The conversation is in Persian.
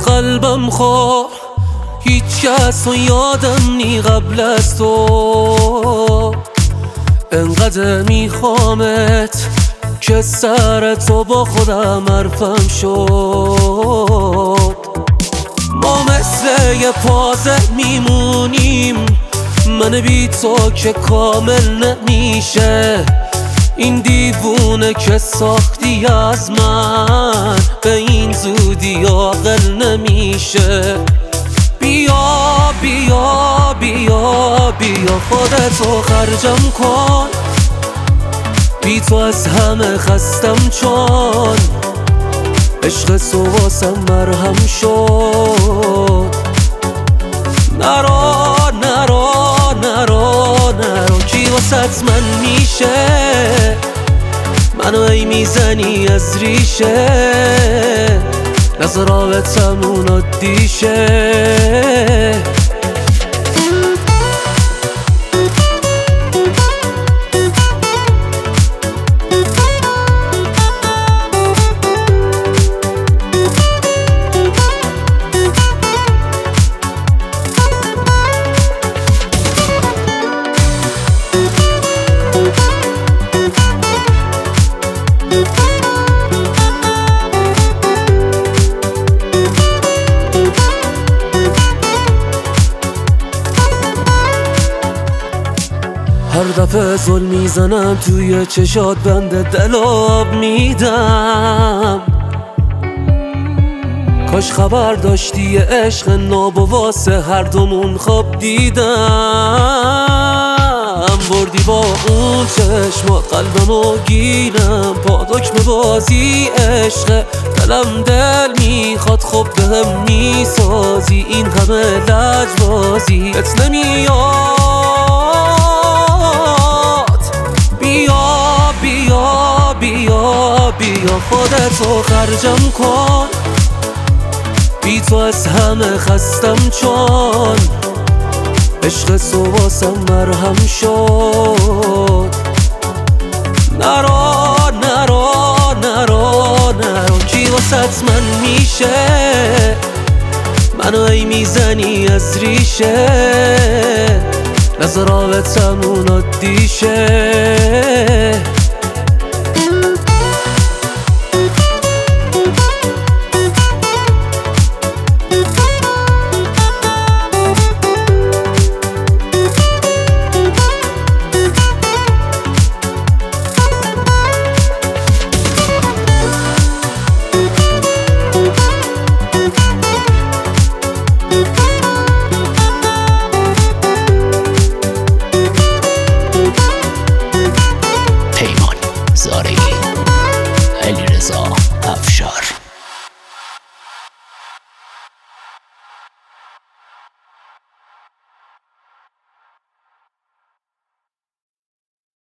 قلبم خور هیچ کس و یادم نی قبل از تو. انقدر میخوامت که سر تو با خودم حرفم شد. ما مثل یه پازل میمونیم، من بی تو که کامل نمیشه. این دیوونه که ساختی از من به این زودی عاقل نمیشه. بیا بیا بیا بیا خودتو خرجم کن، بی تو از همه خستم چون عشق تو واسم مرهم شد. نرو نرو نرو نرو کی واسط من میشه، منو ای میزنی از ریشه. نظر رابطمون عادیشه. هر دفعه ظلم میزنم توی چشات بند دل آب میدم. کاش خبر داشتی عشق ناب و واسه هر دومون خواب دیدم. بردی با اون چشما قلبمو گیرم، پا دکمه بازی عشق دلم دل میخواد. خب بهم میسازی این همه لجبازی ات نمیاد. بیا بیا بیا بیا خودتو خرجم کن، بی تو از همه خستم چون عشق تو واسم مرهم شد. نرو نرو نرو نرو کی واسط من میشه، منو ای میزنی از ریشه. نظر رابطمون عادیشه. پیمان زارعی، علیرضا افشار.